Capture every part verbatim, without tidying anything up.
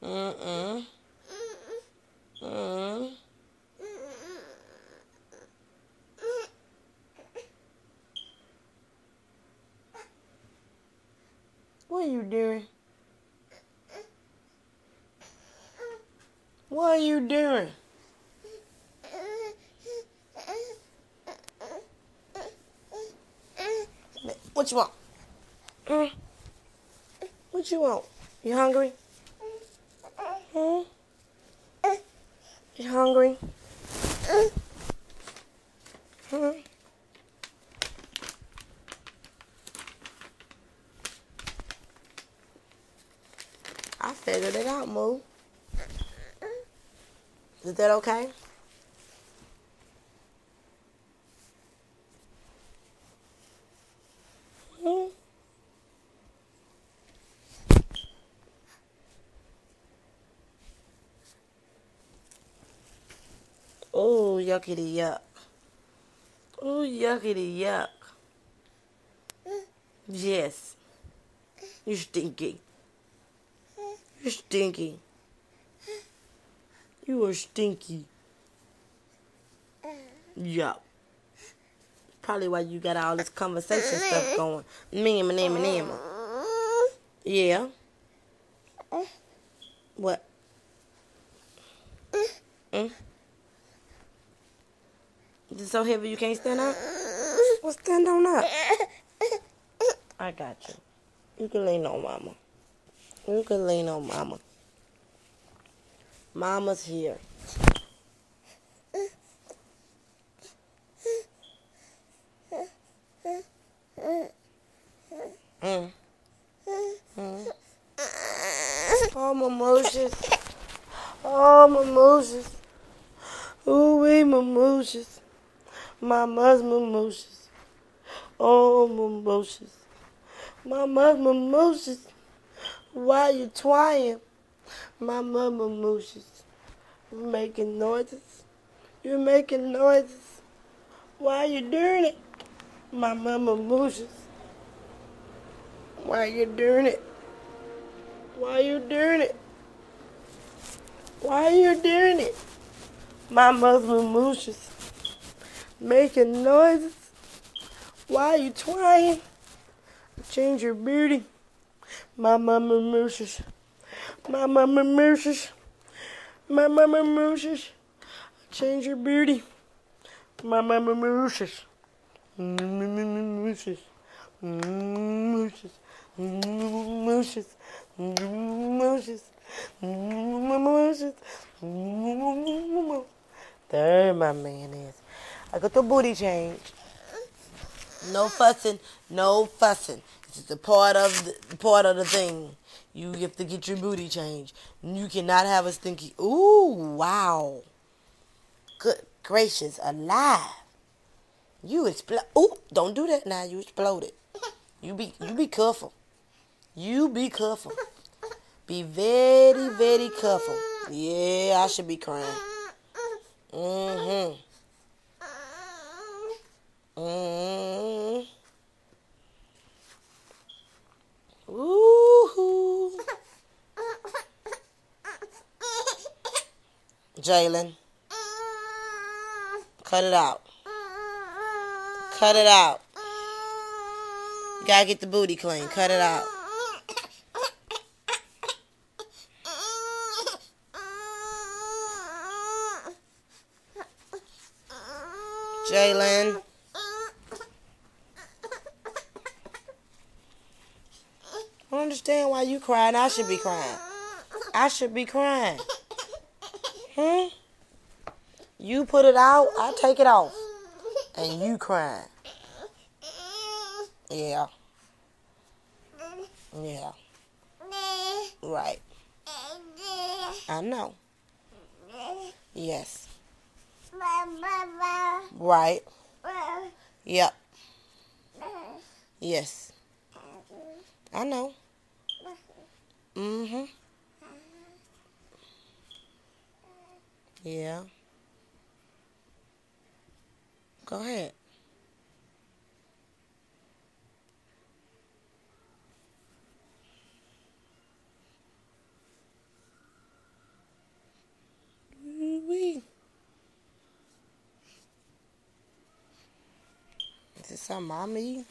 Mm-mm. Mm. What are you doing? What are you doing? What you want? Mm. What you want? You hungry? Hmm? You hungry? Hmm? I figured it out, Moo. Is that okay? Hmm? Oh, yuckity yuck. Oh, yuckity yuck. Yes. You stinky. You're stinky. You are stinky. Yup. Probably why you got all this conversation stuff going. Mama, mama, mama. Yeah. What? Mm? Is it so heavy you can't stand up? Well, stand on up. I got you. You can lean on mama. You can lean on mama. Mama's here. Mm. Mm. Oh, mimosas. Oh, mimosas. Ooh, wee, mimosas. Mama's mimosas. Oh, mimosas. Mama's mimosas. Why you trying? Mama mimosas. You're making noises. You're making noises. Why you doing it? Mama mimosas. Why you doing it? Why you doing it? Why you doing it? Mama's mimosas. Making noises. Why you trying? Change your beauty. Mama mimosas. Mama mimosas. Mama mimosas. Change your beauty. Mama mimosas. Mimosas. Mimosas. Mimosas. Mimosas. Mimosas. Mimosas. There my man is. I got the booty change. No fussing, no fussing. This is the part of the part of the thing. You have to get your booty changed. You cannot have a stinky. Ooh, wow. Good gracious, alive. You explode. Ooh, don't do that now. You exploded. You be you be careful. You be careful. Be very, very careful. Yeah, I should be crying. Mm-hmm. Mm-hmm. Woo-hoo. Jalen, cut it out. Cut it out. You gotta get the booty clean. Cut it out. Jalen. I don't understand why you crying. I should be crying. I should be crying. Hmm? You put it out, I take it off. And you crying. Yeah. Yeah. Right. I know. Yes. Right. Yep. Yes. I know. Mm-hmm. Yeah. Go ahead. something I'm eating.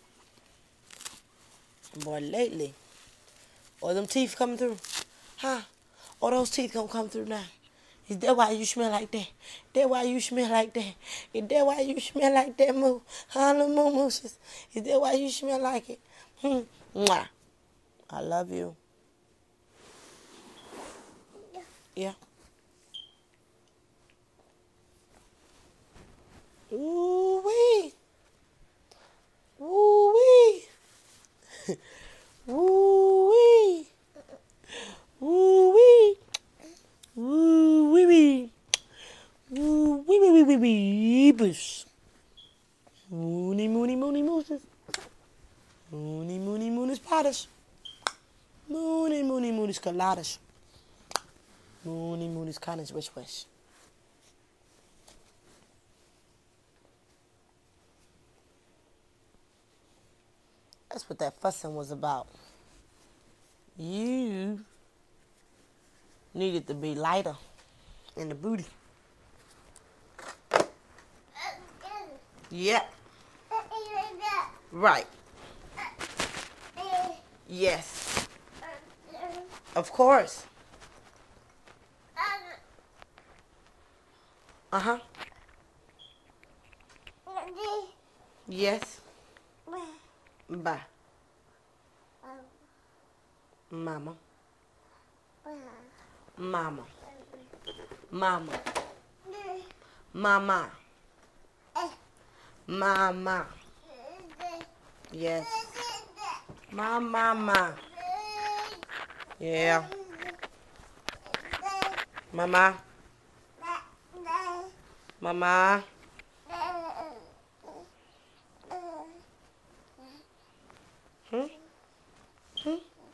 Boy, lately. Or them teeth coming through. Huh? Or those teeth gonna come through now. Is that why you smell like that? That why you smell like that? Is that why you smell like that, moo? Huh, little moo mooses? Is that why you smell like it? Hmm. Mwah. I love you. Yeah. Ooh wee. Ooh wee. Ooh wee. Ooh wee. Ooh wee wee. Ooh wee wee wee wee wee. Bush. Moony moony moony mooses. Moony moony moony potters. Moony moony moony coladas. Moony moony connors wish wish. That's what that fussing was about. You needed to be lighter in the booty. Yeah. Right. Yes. Of course. Uh-huh. Yes. Bye. Mama. Mama. Mama. Mama. Mama. Yes. My mama. Yeah. Mama. Mama. Hmm? Hmm?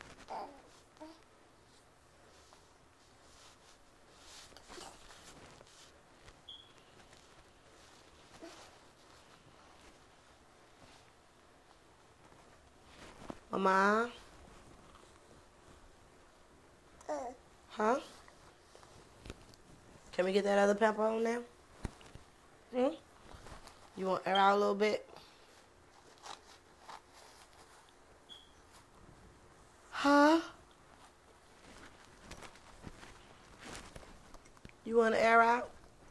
Mama. Huh? Can we get that other pamper on now? Hmm? You want to air out a little bit? Huh? You want to air out?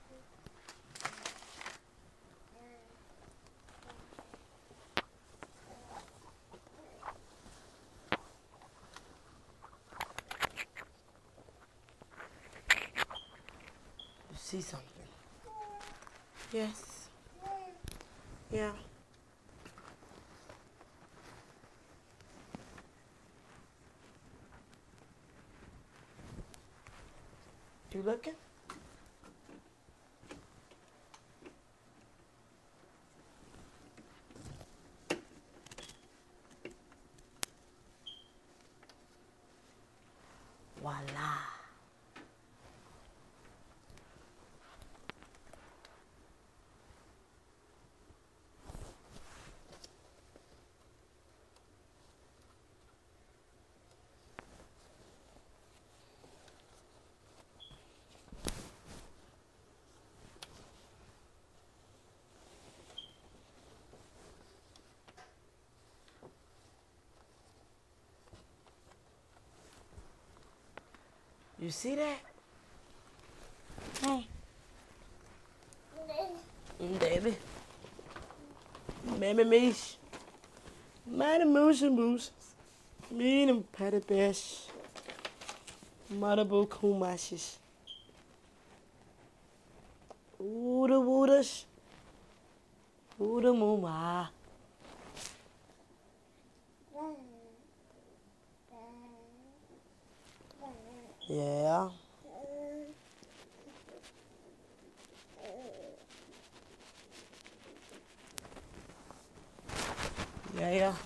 You see something? Yes. Yeah. You looking? Voila. You see that? Hmm. Baby. Baby Mish. Mighty moose and moose. Me and patty bash. Motherbo kumashes. Ooda woodash. Ooda mooma. Yeah. Yeah, yeah.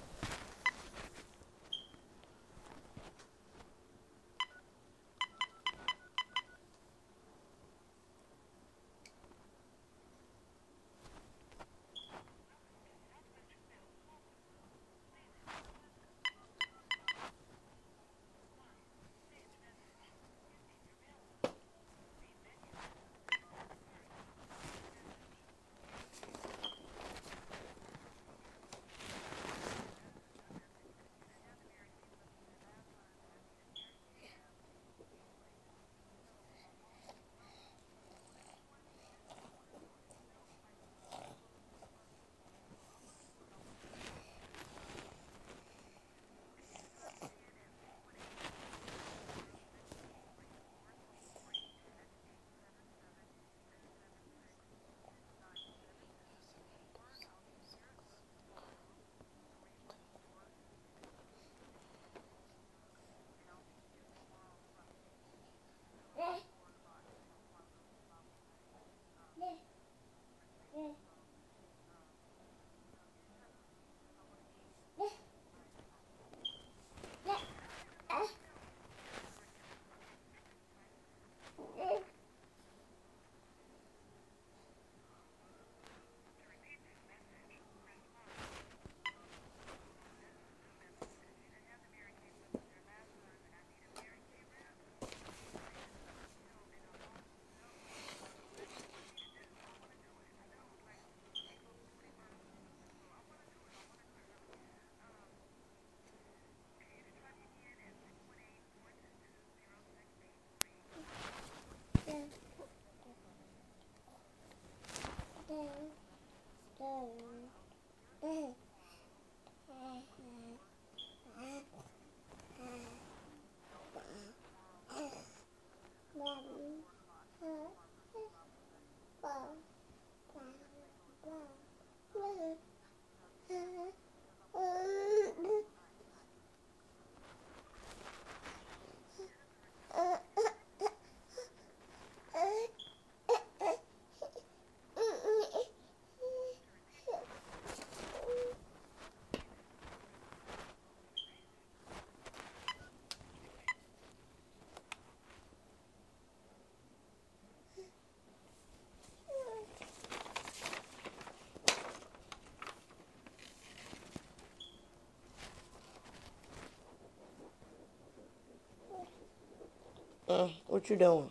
Uh, what you doing?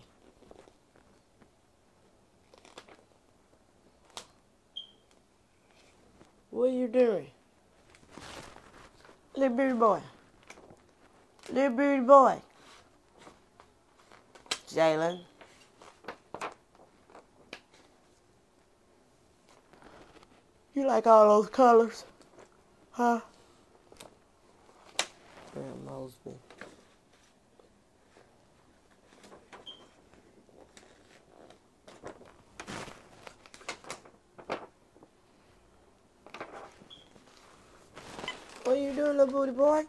What are you doing? Little bitty boy. Little bitty boy. Jalen. You like all those colors? Huh? Graham Mosby. What are you doing, little booty boy?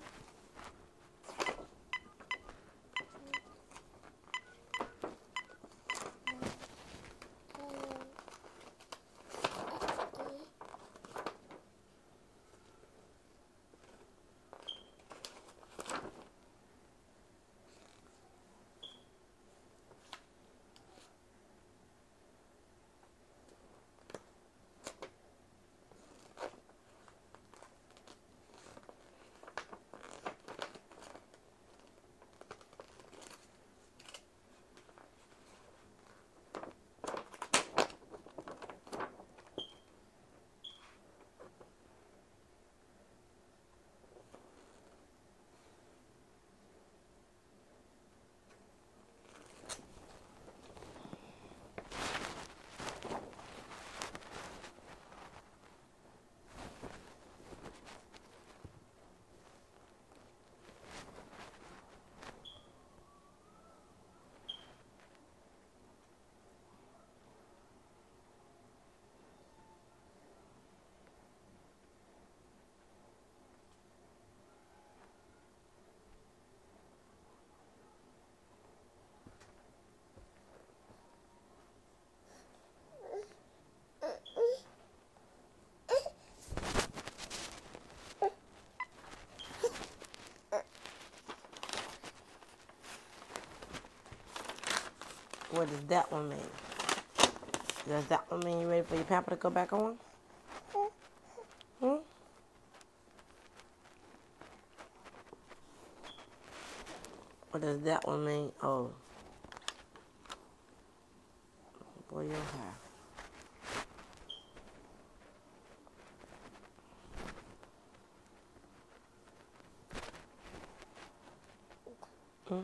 What does that one mean? Does that one mean you ready for your pamper to go back on? Hmm? What does that one mean? Oh. Boy, your hair. Hmm?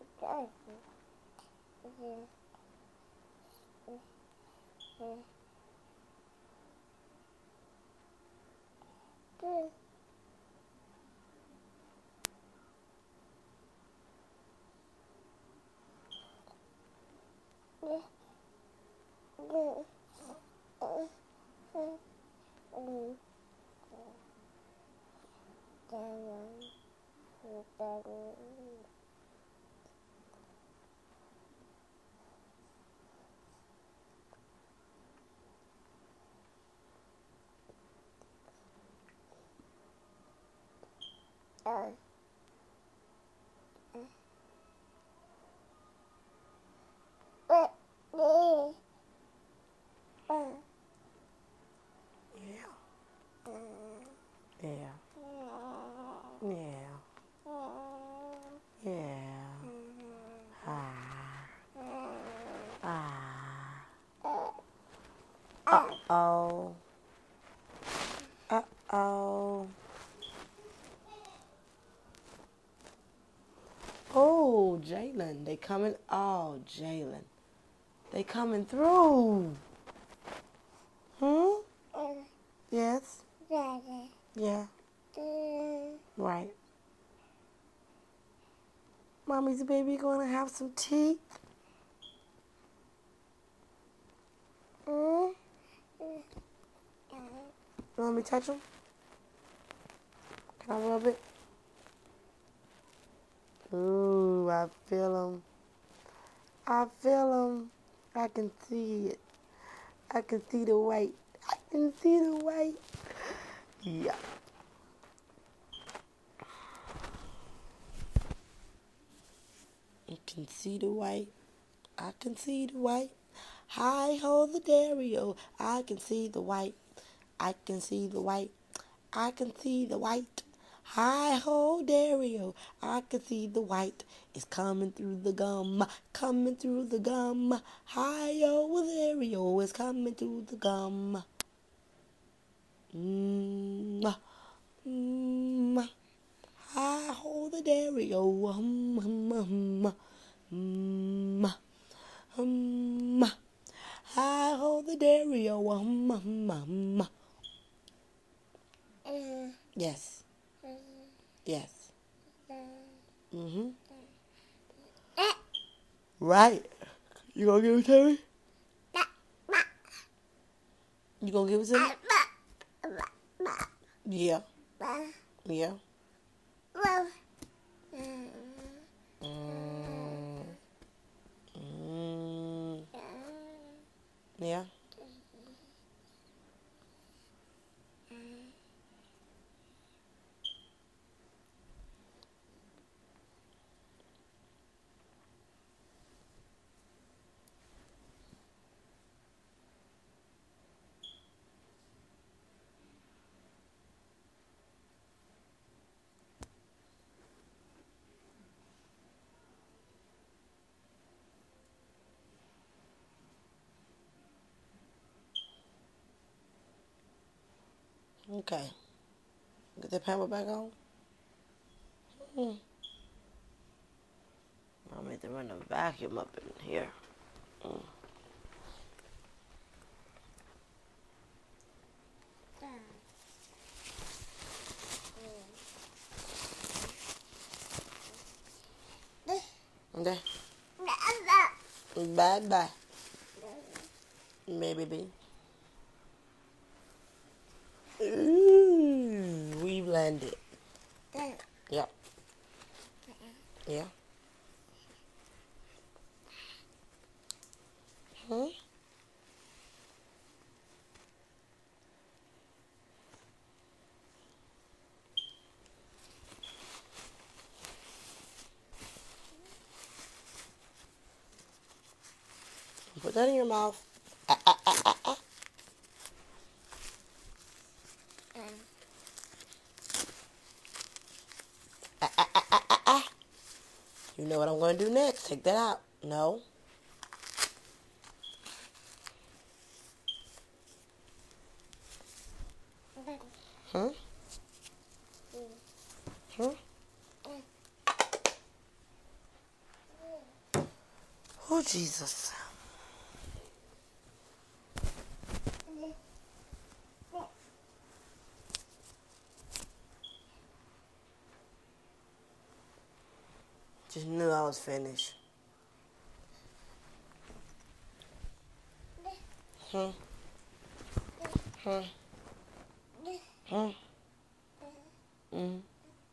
Yeah. Yeah. Yeah. Ah. Ah. Uh-oh. Uh-oh. Oh, Jalen. They coming. Oh, Jalen. They coming through. Hmm? Yes. Yeah. Right. Mommy's baby gonna have some teeth. Mm? You want me to touch them? Can I rub it? Ooh, I feel them. I feel them. I can see it. I can see the white. I can see the white. Yeah. You can see the white. I can see the white. Hi ho the Dario. I can see the white. I can see the white. I can see the white. Hi ho, Dario. I can see the white is coming through the gum, coming through the gum. Hi yo, Dario is coming through the gum. Mmm, mmm. Hi ho, the Dario. Hum, hum, hum, hum, hum. Hi ho, the Dario. Hum, hum, hum. Yes. Yes. Mhm. Right. You gonna give it to me? You gonna give it to me? Yeah. Yeah. Mm. Mm. Yeah. Okay. Get that pamper back on. Hmm. I need to run the vacuum up in here. Mm. Okay. Bye bye. Maybe. Ooh, we blended. Yep. Yeah. Hmm. Put that in your mouth. Ah, ah, ah, ah, ah. Ah, ah, ah, ah, ah, ah. You know what I'm going to do next. Take that out. No. Huh? Huh? Oh, Jesus. Just knew I was finished. Huh? Huh? Huh? Mm.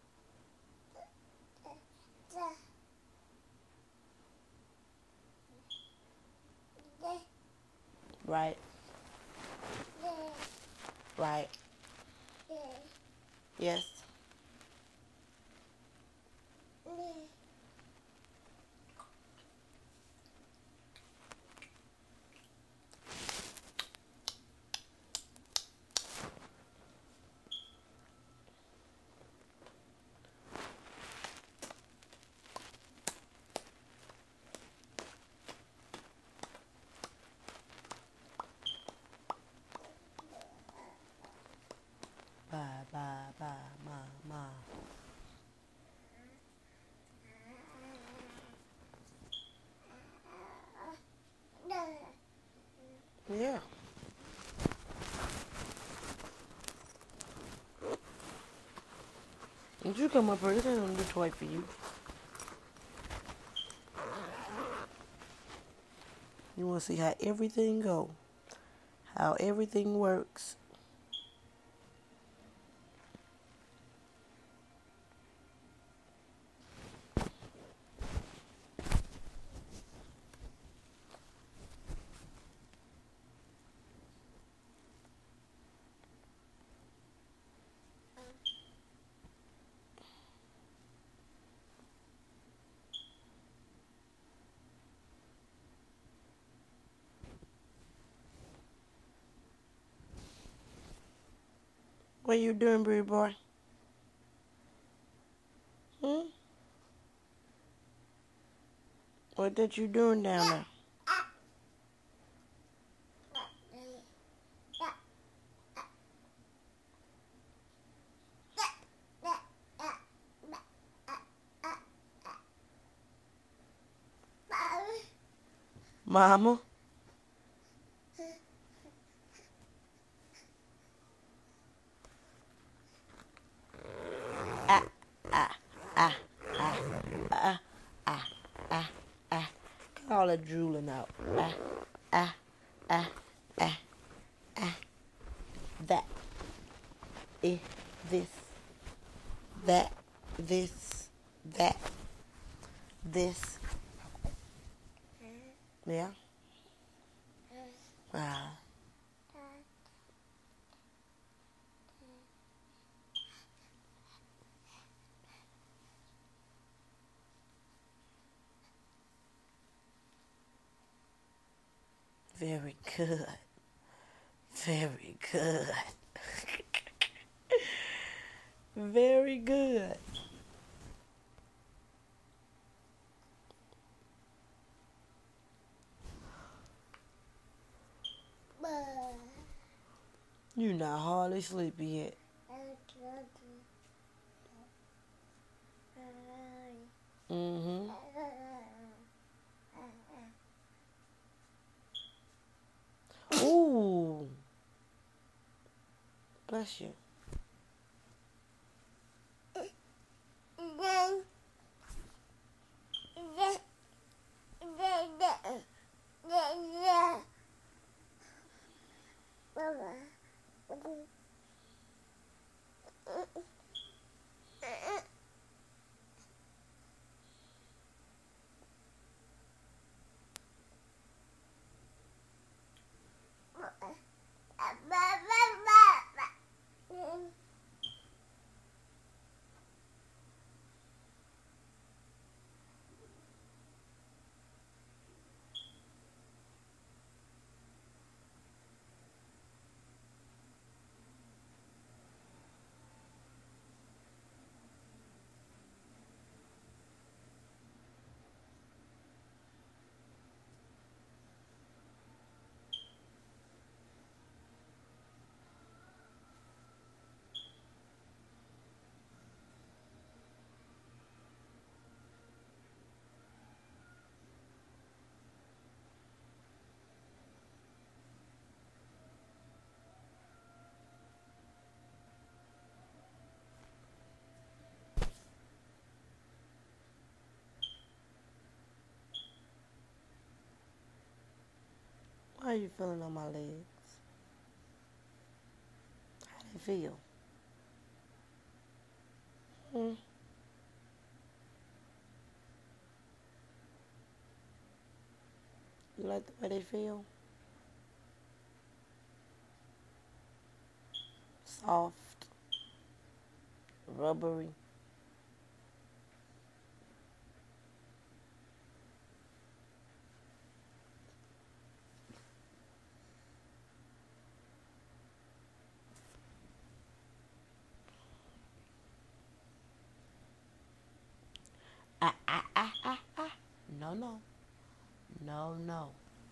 Right. Right. Yes. Bye, bye, bye, ma, ma. Yeah. Did you come up here? This ain't no new toy for you. You want to see how everything go, how everything works. What you doing, Bree boy? What that you doing down there? Mama? Ah, ah, ah, ah, ah, ah, ah, ah. Cut all that drooling out. Ah, ah, ah, ah, ah. That. Eh, this. That. This. That. This. Yeah? Ah. Very good. Very good. Very good. You're not hardly sleepy yet. Mm-hmm. Ooh. Bless you. How are you feeling on my legs? How do they feel? Hmm? You like the way they feel? Soft, rubbery. Ah, ah, ah, ah, ah. No, no. No, no.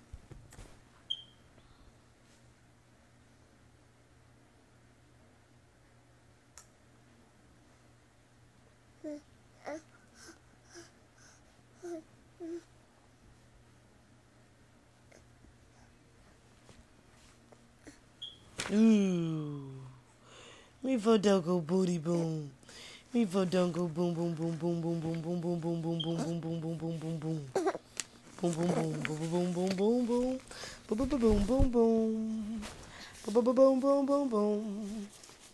Ooh. Me for Dunko booty boom. Me for Dunko boom boom boom boom boom boom boom boom boom boom boom boom boom boom boom boom boom. Boom boom boom boom boom boom boom boom. Boom boom boom boom boom. Boom boom boom boom boom boom.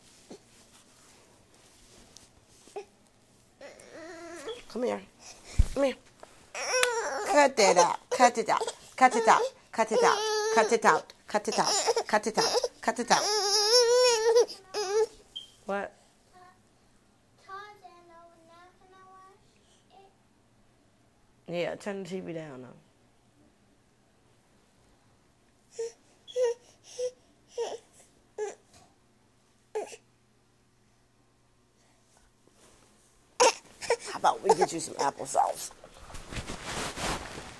Come here. Come here. Cut that out. Cut it out. Cut it out. Cut it out. Cut it out. Cut it out. Cut it out. Cut it out. What? Yeah, turn the T V down now. How about we get you some applesauce?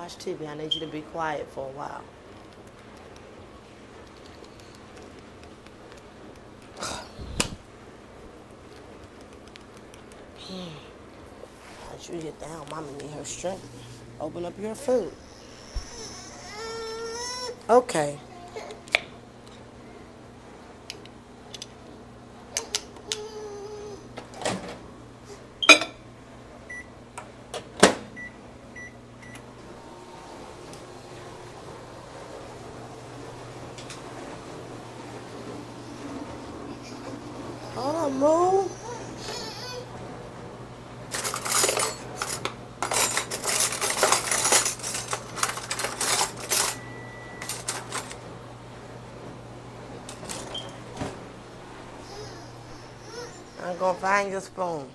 watch T V. I need you to be quiet for a while. Once you get down, Mama need her strength. Open up your food. Okay. Hold on, move. I'm gonna find your spoon.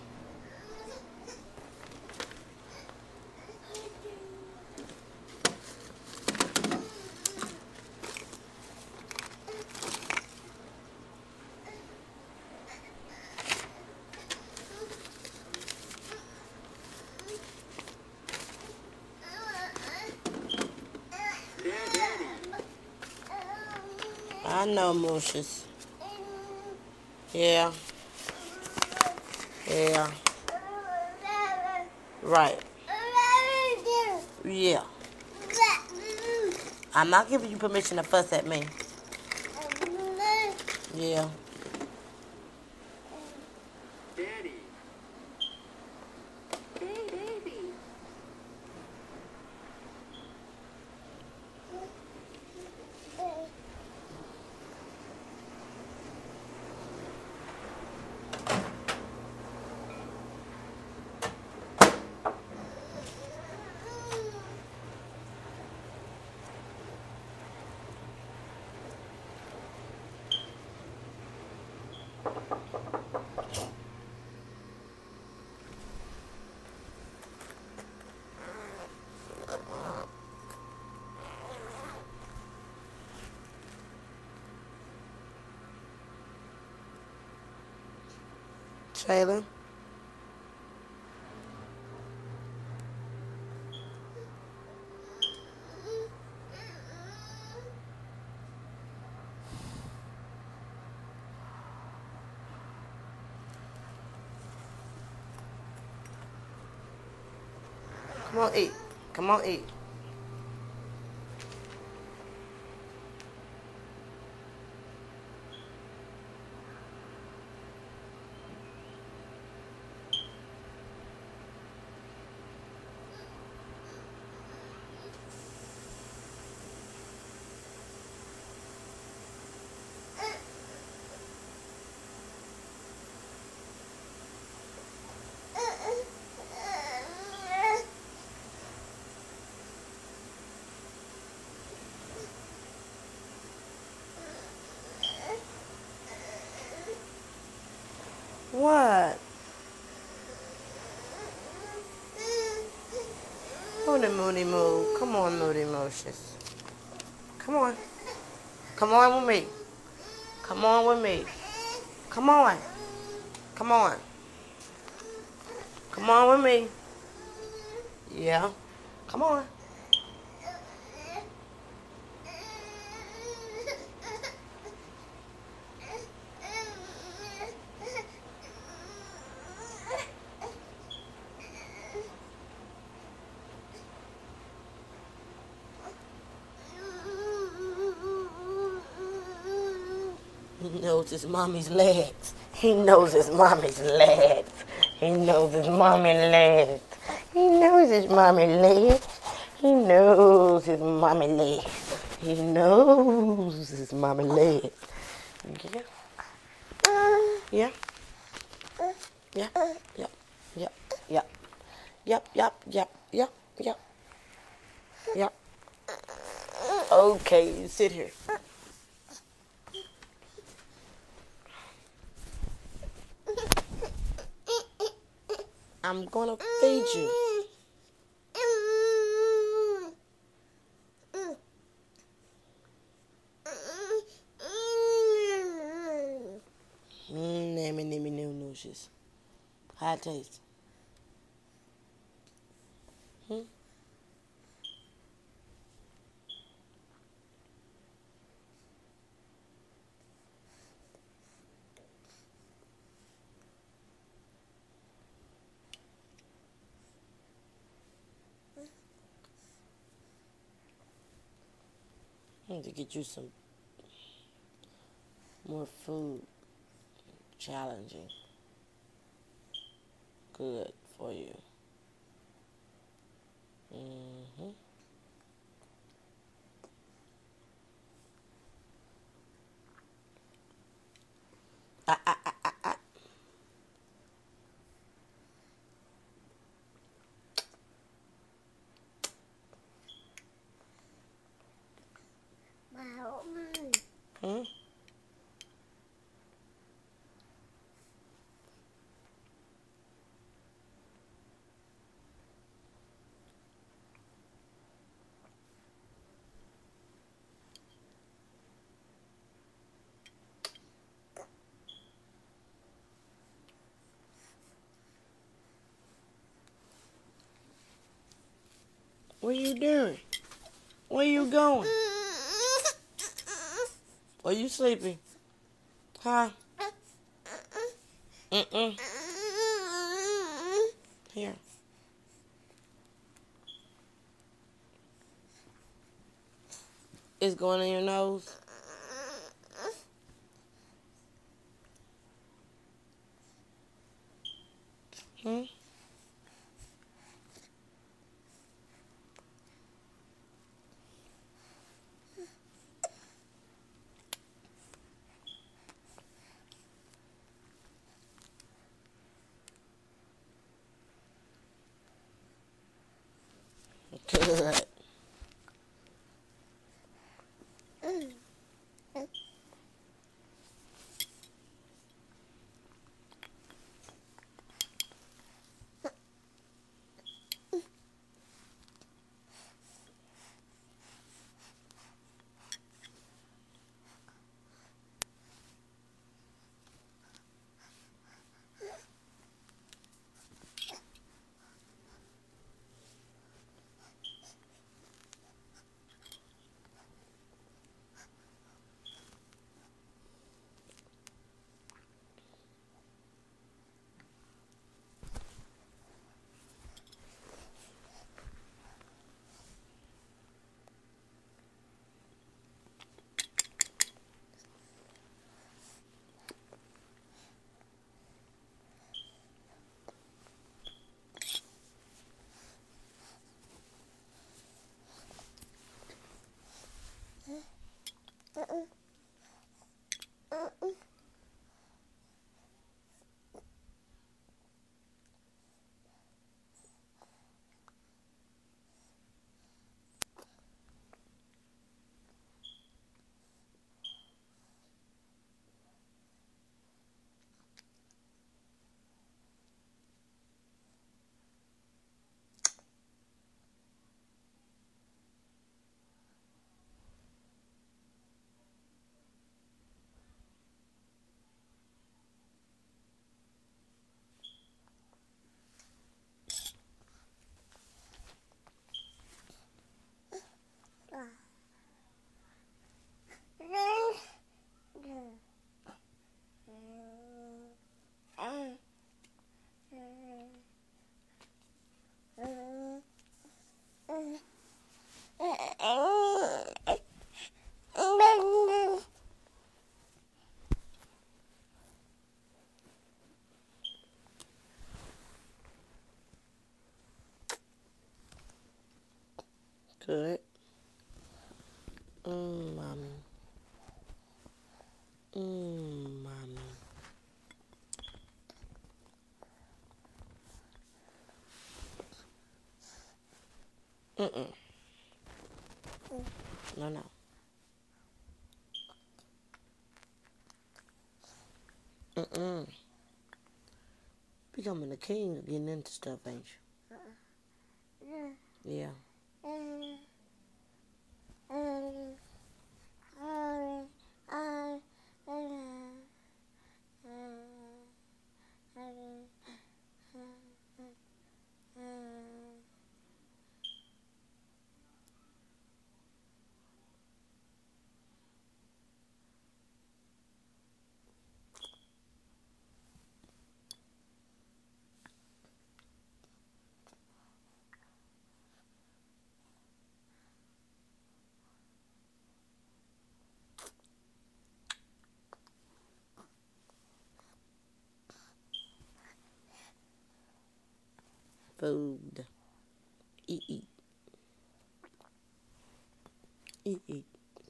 I know, Mooshes. Yeah. Yeah. Right. Yeah. I'm not giving you permission to fuss at me. Yeah. Daddy. Hey, baby. Shayla. Come on, eat. Come on, eat. What? Moody Moody Moo. Come on, Moody Motions. Come on. Come on with me. Come on with me. Come on. Come on. Come on with me. Yeah. Come on. He knows his mommy's legs. He knows his mommy's legs. He knows his mommy legs. He knows his mommy legs. He knows his mommy legs. He knows his mommy legs. Yeah. Yeah. Yeah. Yep. Yep. Yep. Yep. Yep. Yep. Yep. Yep. Yep. Okay, sit here. I'm gonna feed you. Mmm, nammy, nammy, new nooses. How it taste? Hmm? I need to get you some more food. Challenging. Good for you. Mm-hmm. Ah, ah, ah, ah, ah. Hmm? What are you doing? Where you going? Are you sleeping? Huh? Mm-mm. Here. It's going in your nose. Hmm? Good. Good. Mmm, mommy. Mmm, mommy. Mm-mm. No, no. Mm-mm. Becoming a king of getting into stuff, ain't you? Yeah. food. Eat, eat. Eat, eat.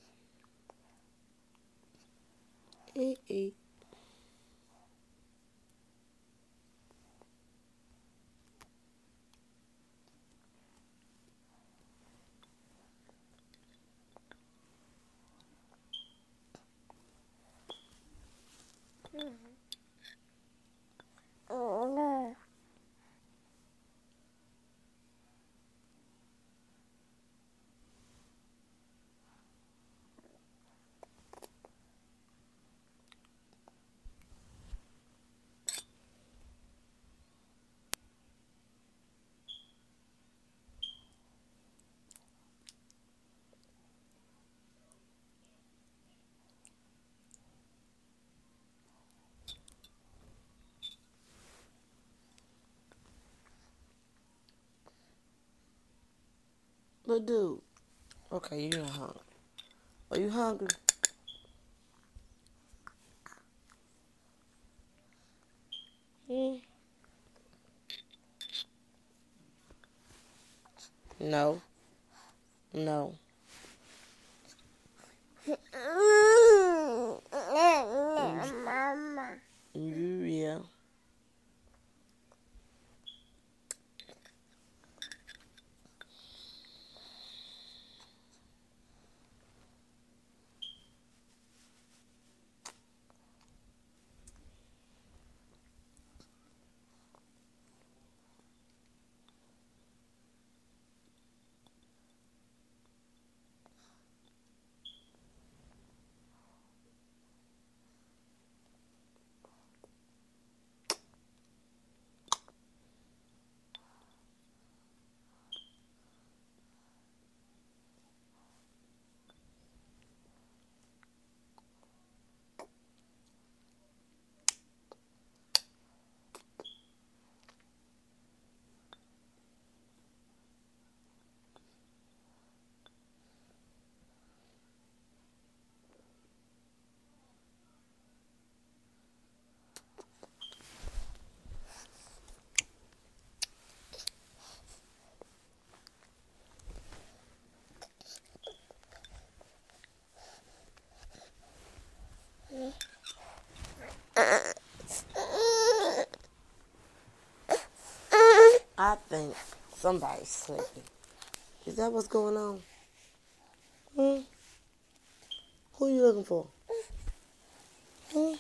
Eat, eat. But dude, okay, you're not hungry. Are you hungry? Hmm? No. No. Mama. You, yeah. I think somebody's sleeping. Is that what's going on? Hmm? Who are you looking for? Hmm?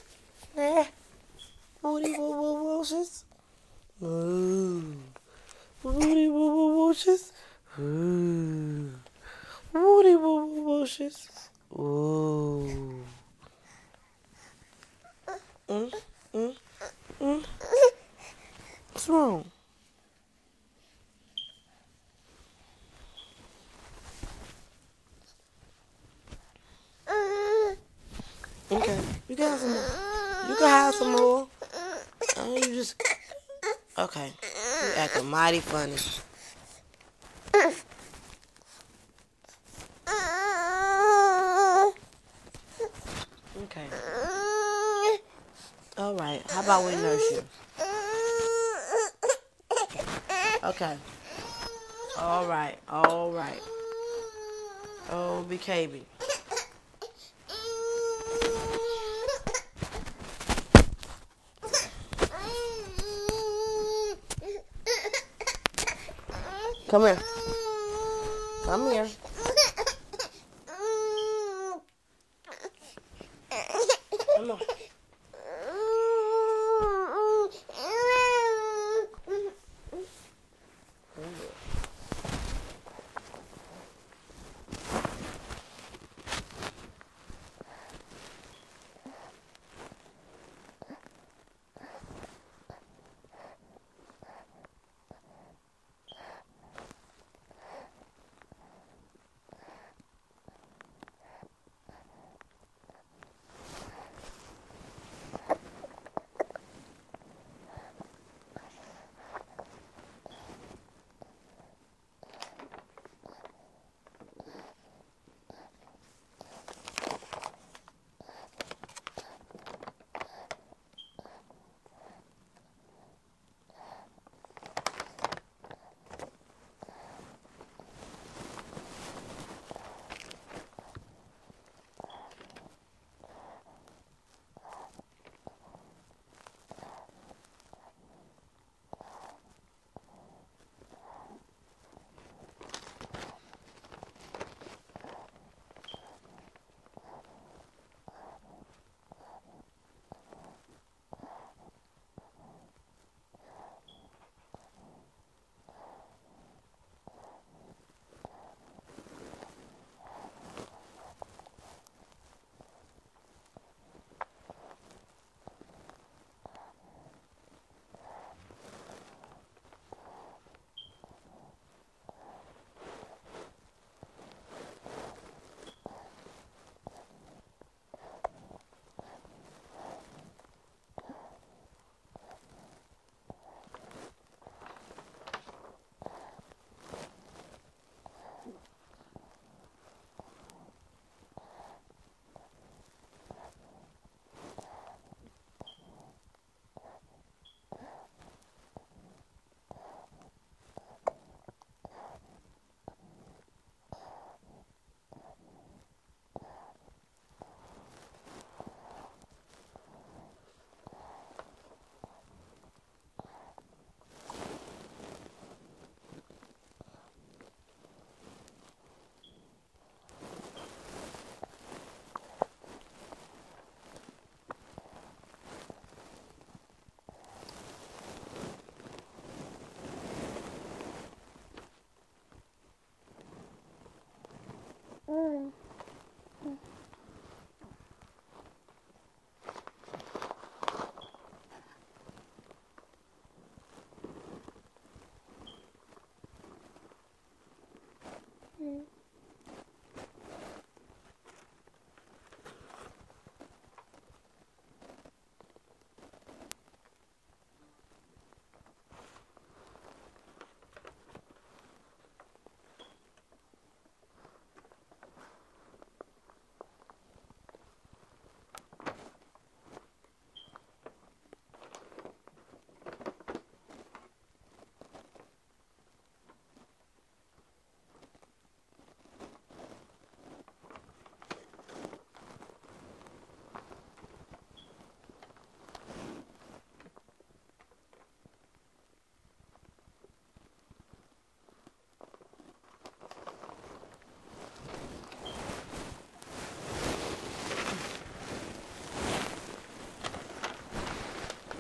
Woody woo woo wooshes? Ooh. Woody woo woo wooshes? Ooh. Woody woo woo wooshes? Ooh. Mm, mm, mm. What's wrong? Okay. You can have some more. You can have some more. Oh, you just... Okay. You acting mighty funny. Okay. All right. How about we nurse you? Okay. All right. All right. Oh, B K B. Come here. Come here. Come on.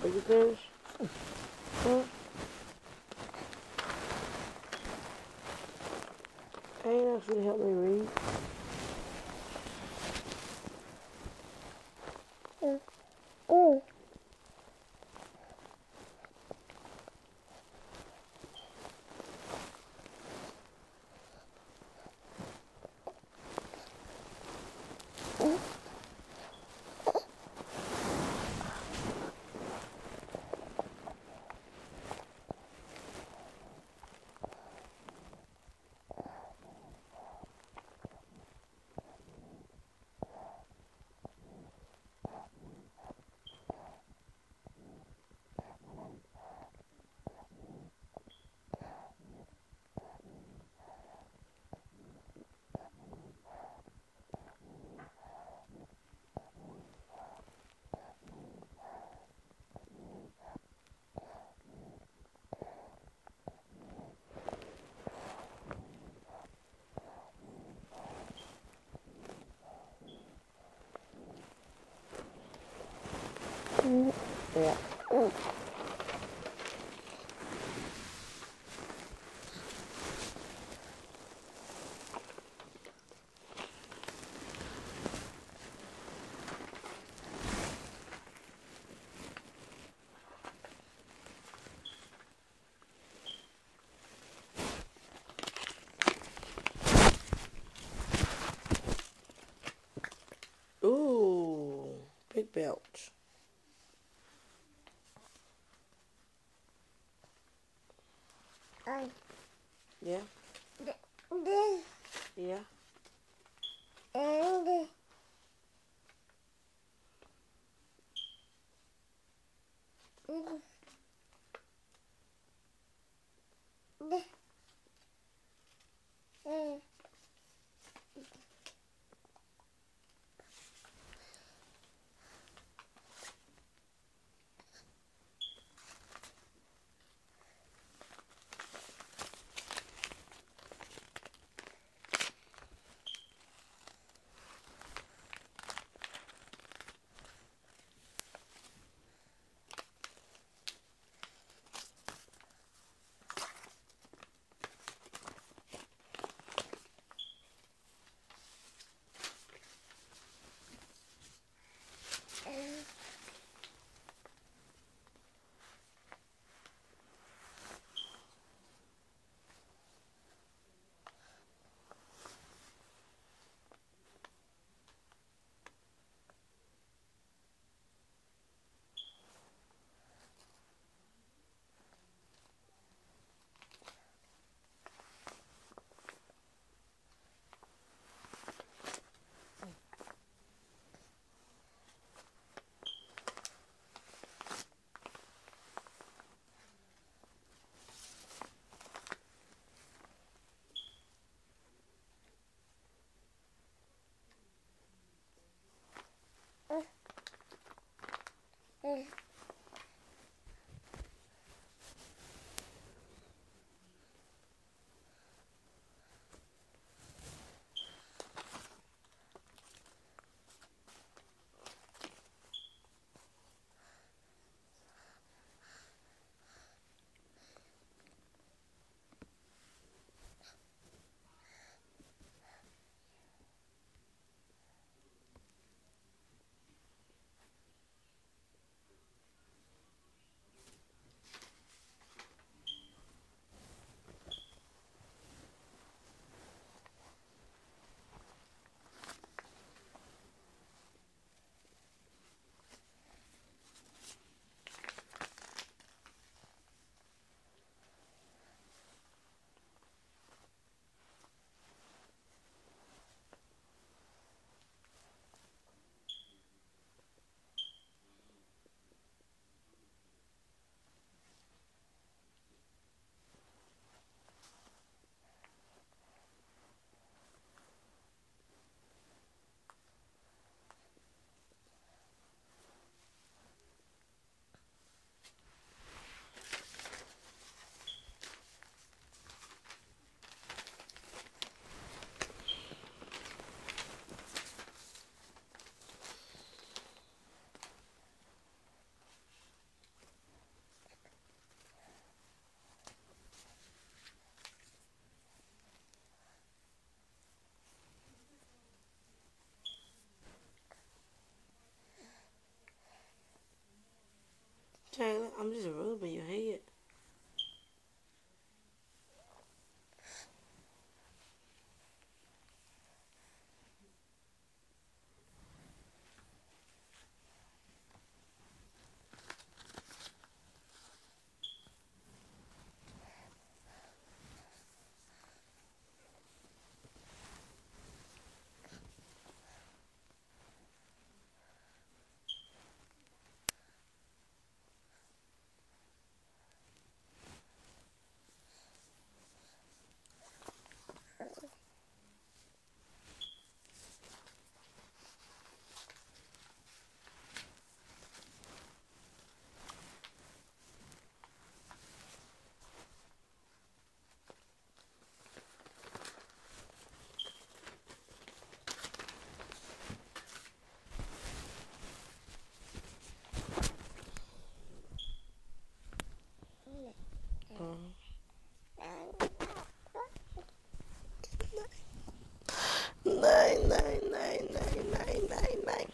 Are you finished? Hmm? Ain't actually help me read. Ooh. Yeah. Ooh, big belch. I. Yeah, This. yeah. And. This. I'm just rubbing your head. Nine, nine, nine, nine, nine, nine, nine.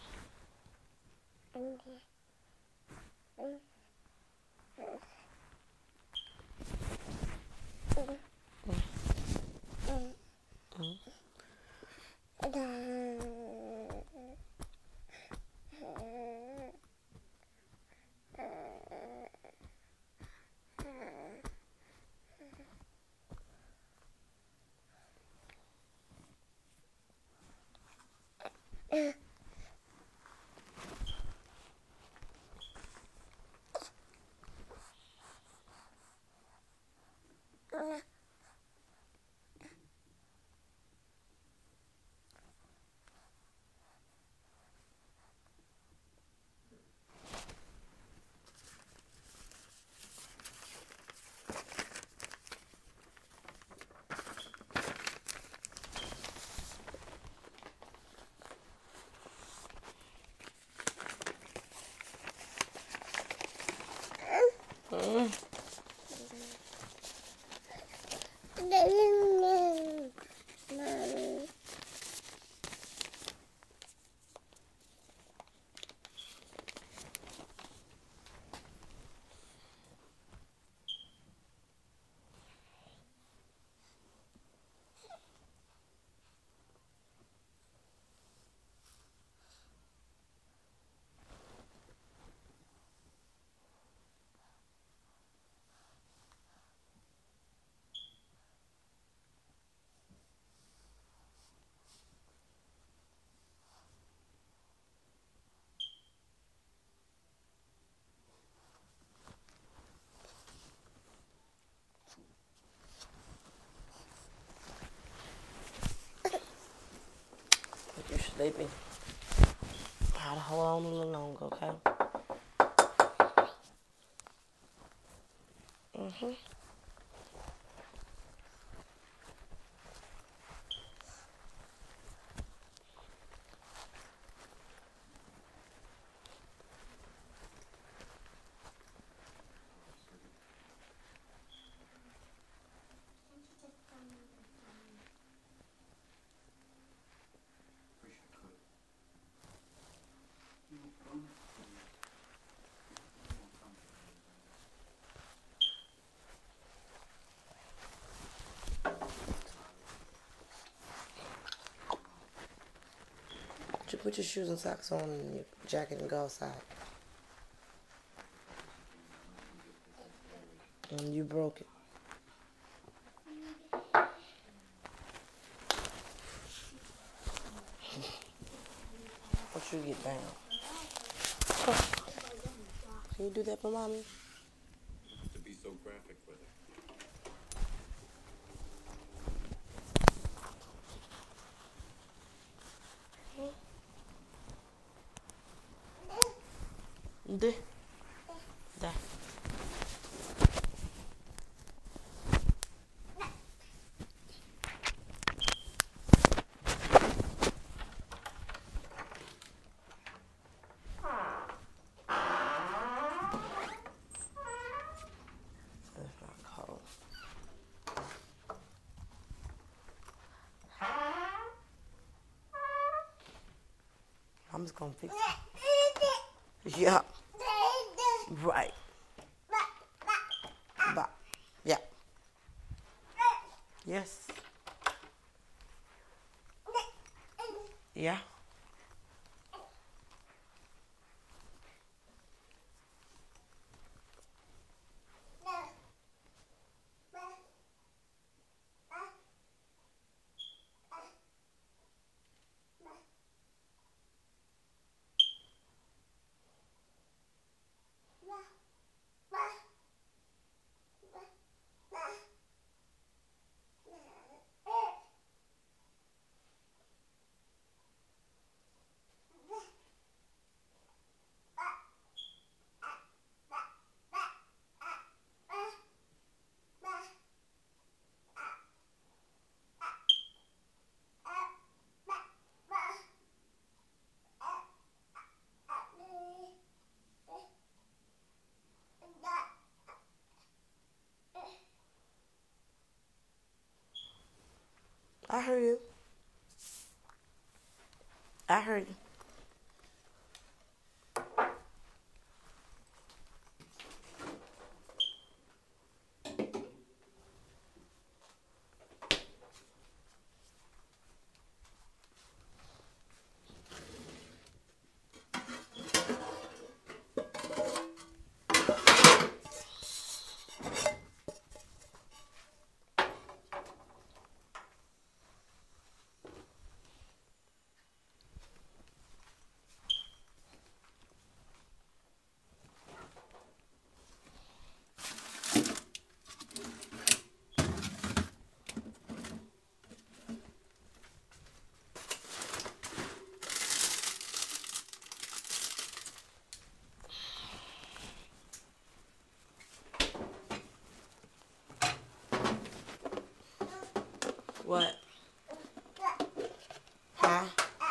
You sleeping? I'll hold on a little longer, okay? Mm-hmm. You put your shoes and socks on and your jacket and go outside. And you broke it. Once you get down. Can you do that for mommy? To be so graphic with it. Da. Da. That's not cold. I'm just gonna fix it. Yeah. Right. Yes. Yeah. I heard you. I heard you. What? Huh?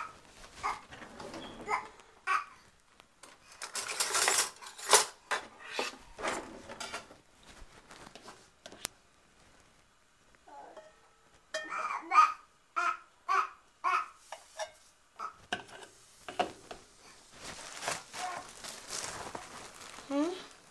Hmm?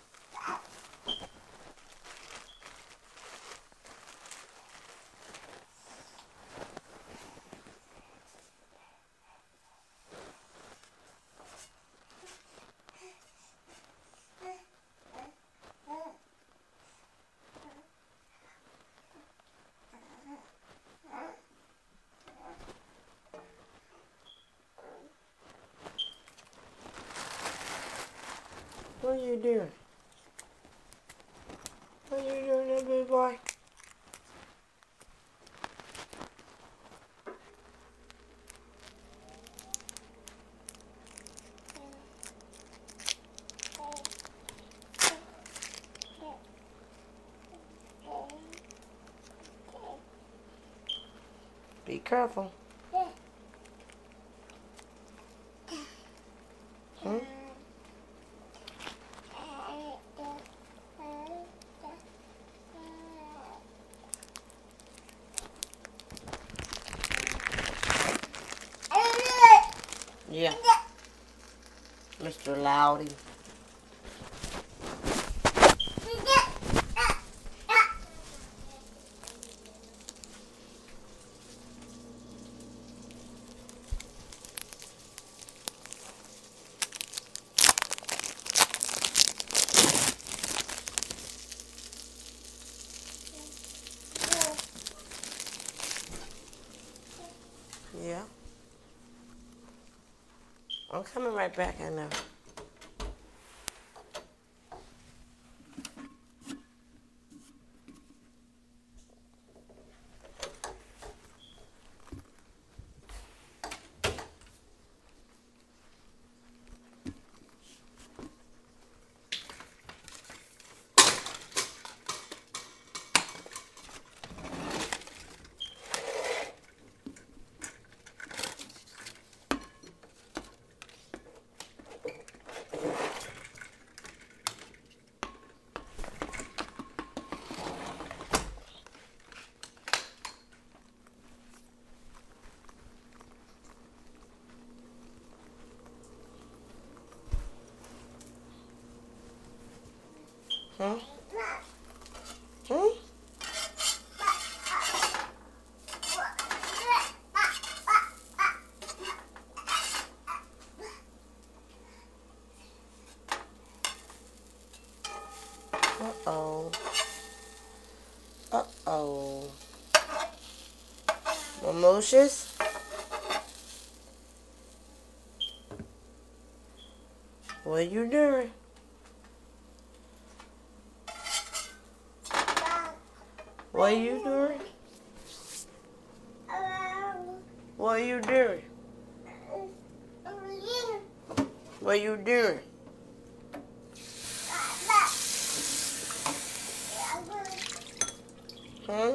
What are you doing? What are you doing there, big boy? Be careful. Hmm? Yeah. Mister Loudy. Yeah. I'm coming right back, I know. Hmm? Hmm? oh. Uh oh. Mimosas? What you doing? What you doing? What you doing? What you doing? Huh?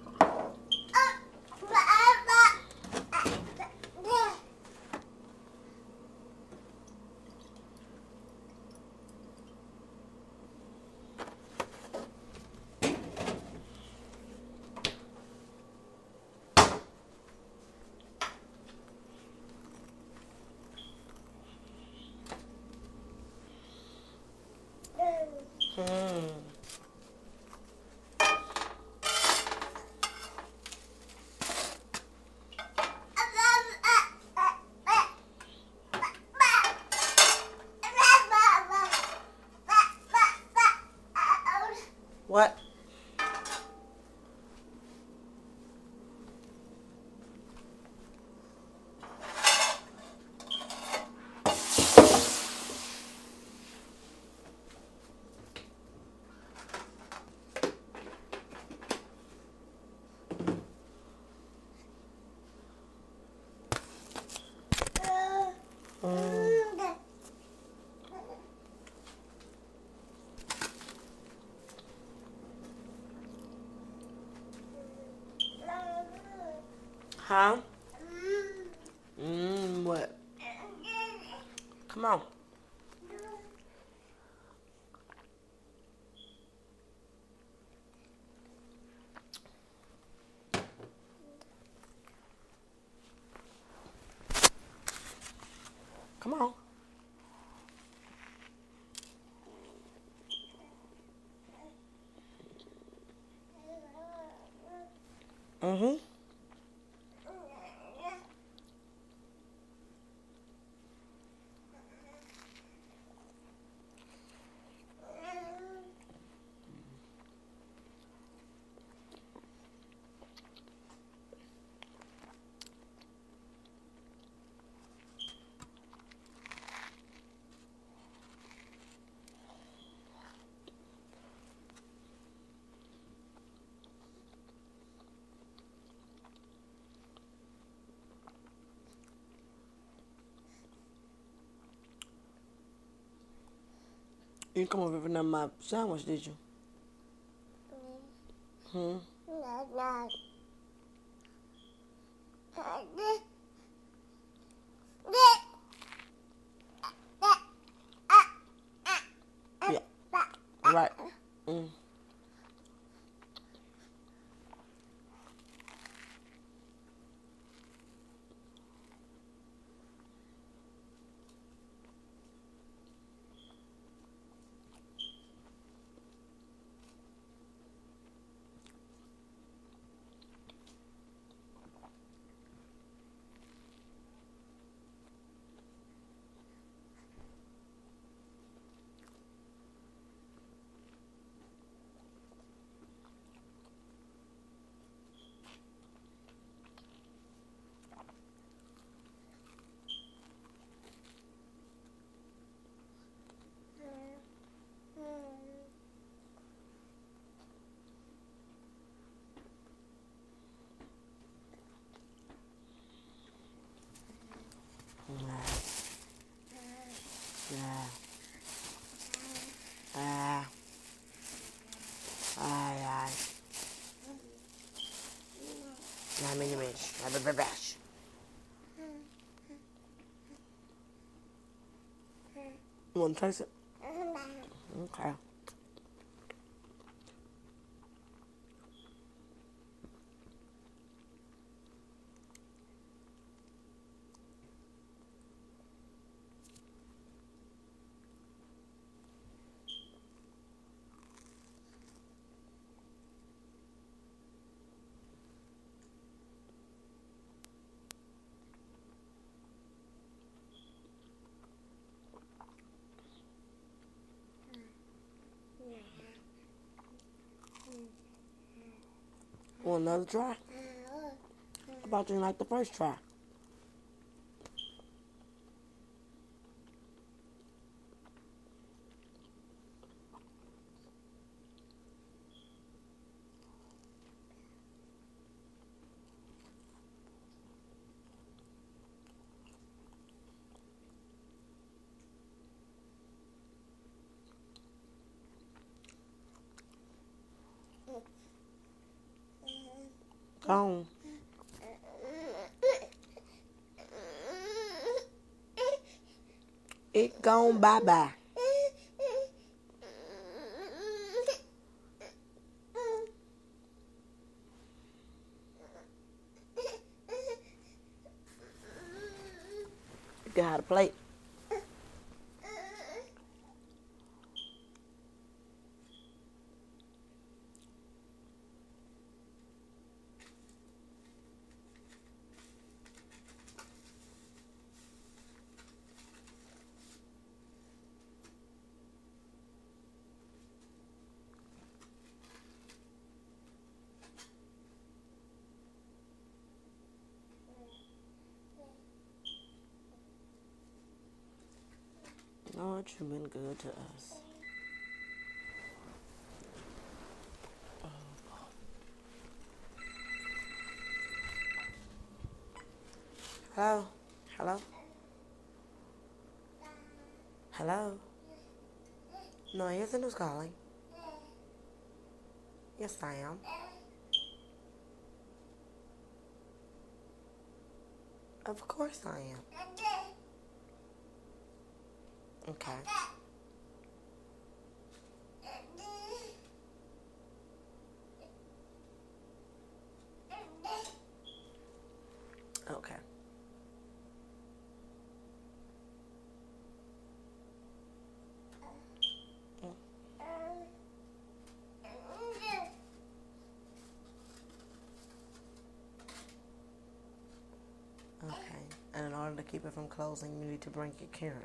Hmm. What? Mm. Huh? Mmm, what? Come on. Come on. Mm-hmm. You come over for none of my sandwich, did you? Hmm? Yeah. Right. Mm. Yeah. Ah. Ai, ai. Ai, minha mente. Ai, bebê. You want to taste it? Okay. Want another try? How about you like the first try? Gone. It gone bye bye. You got a plate. Lord, you've been good to us. Hello? Hello? Hello? No, here's the who's calling. Yes, I am. Of course I am. Okay. Okay. Okay. And in order to keep it from closing, you need to bring your current.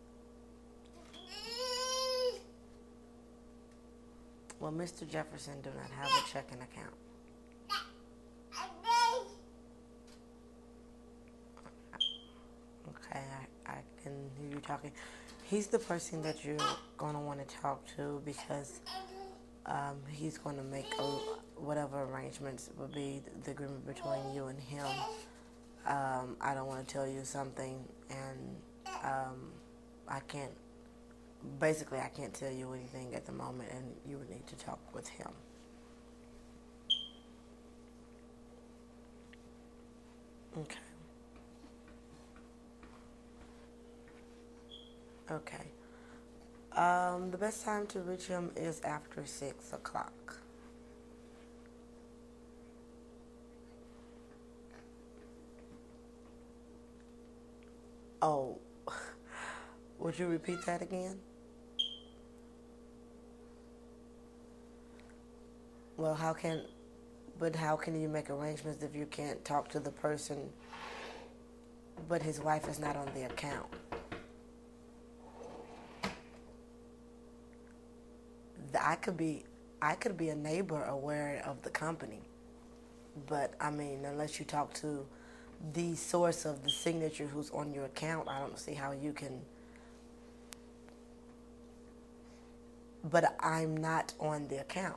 Well, Mister Jefferson do not have a checking account. Okay, I, I can hear you talking. He's the person that you're going to want to talk to because um, he's going to make a, whatever arrangements will be the agreement between you and him. Um, I don't want to tell you something and um, I can't, basically I can't tell you anything at the moment and you would need to talk with him. Okay. Okay. Um, the best time to reach him is after six o'clock. Oh, would you repeat that again? Well, how can, but how can you make arrangements if you can't talk to the person, but his wife is not on the account? I could be, I could be a neighbor aware of the company, but I mean, unless you talk to the source of the signature who's on your account, I don't see how you can. But I'm not on the account.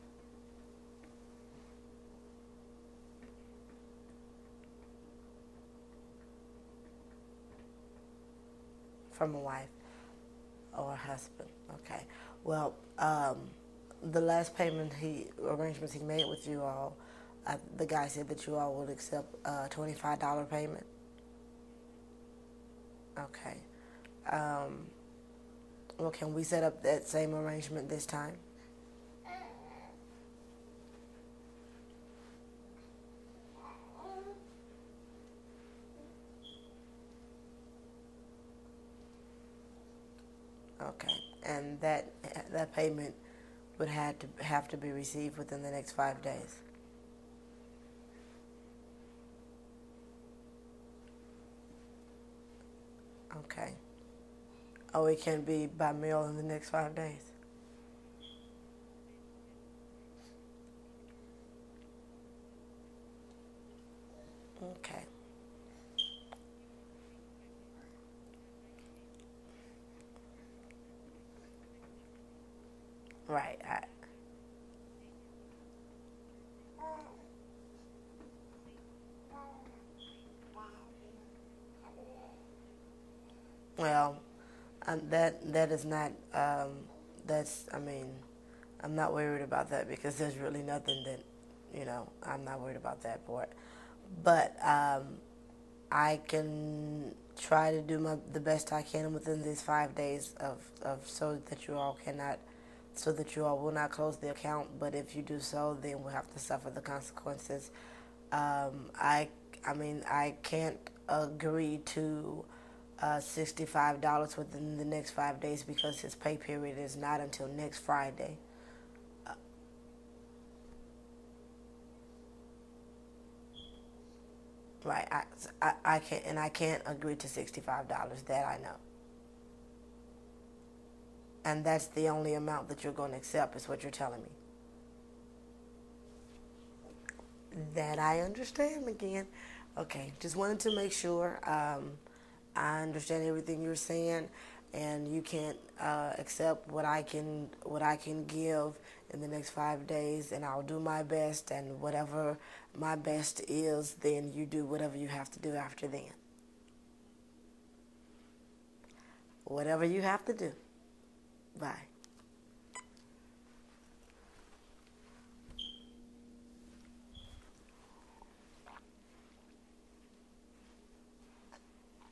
From a wife or a husband. Okay. Well, um, the last payment he arrangements he made with you all, uh, the guy said that you all would accept a twenty-five dollars payment. Okay. Um, well, can we set up that same arrangement this time? Okay. And that that payment would have to have to be received within the next five days. Okay. Oh, it can be by mail in the next five days. Right. I, well, um, that that is not. Um, that's. I mean, I'm not worried about that because there's really nothing that, you know, I'm not worried about that part. But um, I can try to do my the best I can within these five days of, of so that you all cannot, so that you all will not close the account. But if you do so, then we'll have to suffer the consequences. Um, I I mean I can't agree to uh, sixty-five dollars within the next five days because his pay period is not until next Friday. Right. I, I, I can't, and I can't agree to sixty-five dollars. That I know. And that's the only amount that you're going to accept, is what you're telling me. That I understand again. Okay. Just wanted to make sure. Um, I understand everything you're saying, and you can't uh, accept what I can what I can give in the next five days, and I'll do my best. And whatever my best is, then you do whatever you have to do after then. Whatever you have to do. Bye.